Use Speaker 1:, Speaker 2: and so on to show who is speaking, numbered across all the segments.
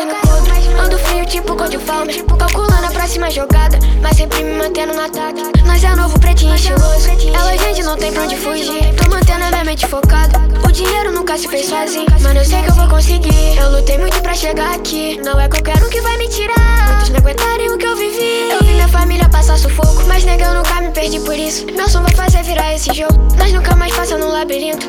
Speaker 1: mais no podre. Ando frio tipo Code Falmer, calculando a próxima jogada, mas sempre me mantendo no ataque. Nós é novo pretinho estiloso, ela gente não tem pra onde fugir. Tô mantendo a minha mente focada, o dinheiro nunca se fez sozinho, mano, eu sei que eu vou conseguir. Eu lutei muito pra chegar aqui, não é qualquer um que vai me tirar. Muitos não aguentarem o que eu vivi. Eu vi minha família passar sufoco, mas nega, eu nunca me perdi por isso. Meu som vai fazer virar esse jogo, nós nunca mais passa no labirinto.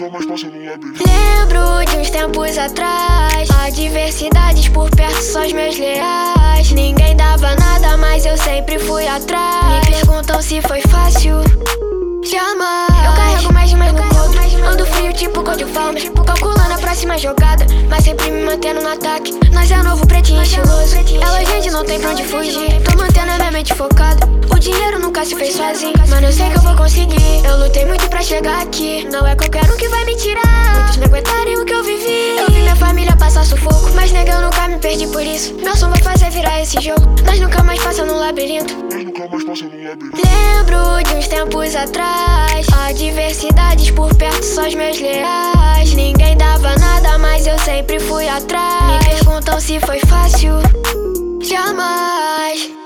Speaker 1: Lembro de uns tempos atrás, adversidades por perto, só os meus leais. Ninguém dava nada, mas eu sempre fui atrás. Me perguntam se foi fácil, jamais. Eu carrego mais no podre, ando frio tipo Code Falmer, calculando a próxima jogada, mas sempre me mantendo no ataque. Nós é novo pretinho estiloso, ela gente não tem pra onde fugir. Tô mantendo a minha mente focada, o dinheiro nunca se fez sozinho, mano, eu sei que eu vou conseguir. Eu lutei muito pra chegar aqui, não é qualquer um que vai me tirar. Muitos não aguentarem o que eu vivi. Eu vi minha família passar sufoco, mas nega, eu nunca me perdi por isso. Meu som vai fazer virar esse jogo, nós nunca mais passa no labirinto. Lembro de uns tempos atrás, adversidades por perto, só os meus leais. Ninguém dava nada, mas eu sempre fui atrás. Me perguntam se foi fácil, jamais.